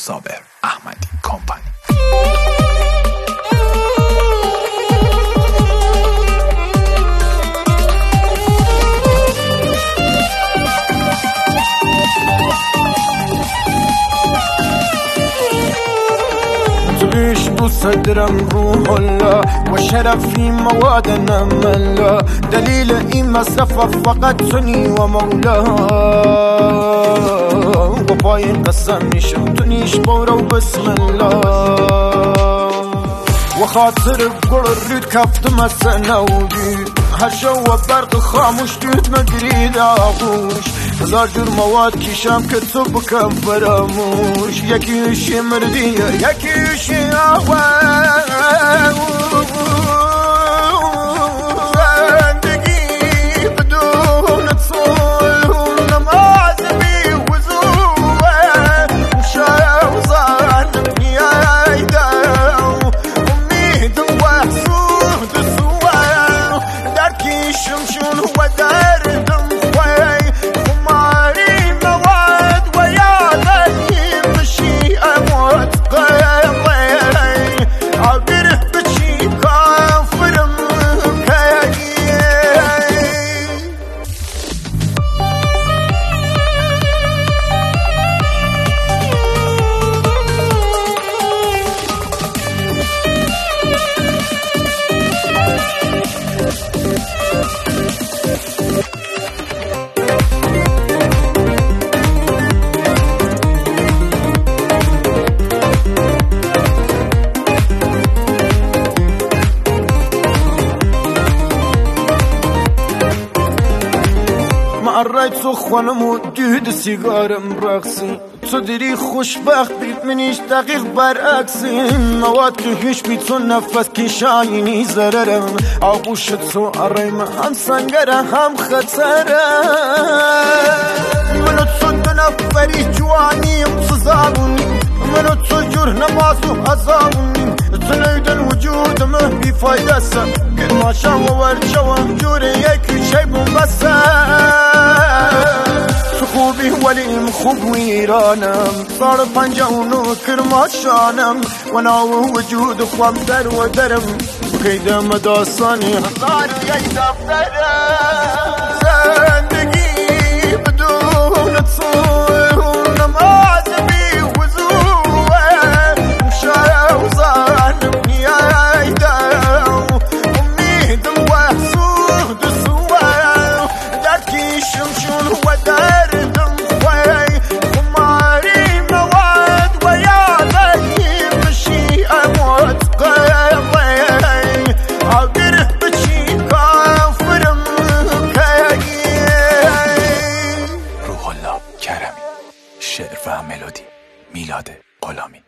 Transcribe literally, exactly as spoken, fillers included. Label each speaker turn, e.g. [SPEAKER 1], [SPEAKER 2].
[SPEAKER 1] صابر احمدی کمپانی.
[SPEAKER 2] تعيش بصدرم روح الله وشرفي مواد نملا دليل إما سفر فقط سني ومولاه وباين قسم نشم تنيش بورا وبسم الله وخاطر بقرر كفت مسنا وديد هالجو برق خاموش دوت مقريد آغوش هزار جور مواد كيشام كتب كفراموش يكي شي مردية يكي شي آوان دقي بدون تصول ونمازبي وزوان وشايا وزان يا ايداو امي دوا سود سوان داركي شمشون ودار دم خوي وماري مواد ويا ذي مشي اموت قيضي عبره بشي كافر مكاي قريت سخونم و دود سیگارم رقصی تو دیری خوشبخت بید منیش دقیق برعکسی مواد که هیچ بید تو نفس که شاینی زررم آغوشت تو آریم هم سنگره هم خطره منو تو دو نفری جوانیم تو زبونی منو تو جور نماز و عذابونی تو نیدن وجودمه بی فایده سا که ماشم و ورچوم جوری یکی شی بمبسه خوبی ولیم خوب ویرانم صار پنجاونو کرماشانم و ناو وجود خوام در و درم قیدم داستانی هزار یک دفترم زندگی بدون تصور و نمازبی وزوه مشایا و ظالم یای داو امیدم و سود سوه درکی شمشون و در
[SPEAKER 1] شعر و ملودی میلاد غلامی.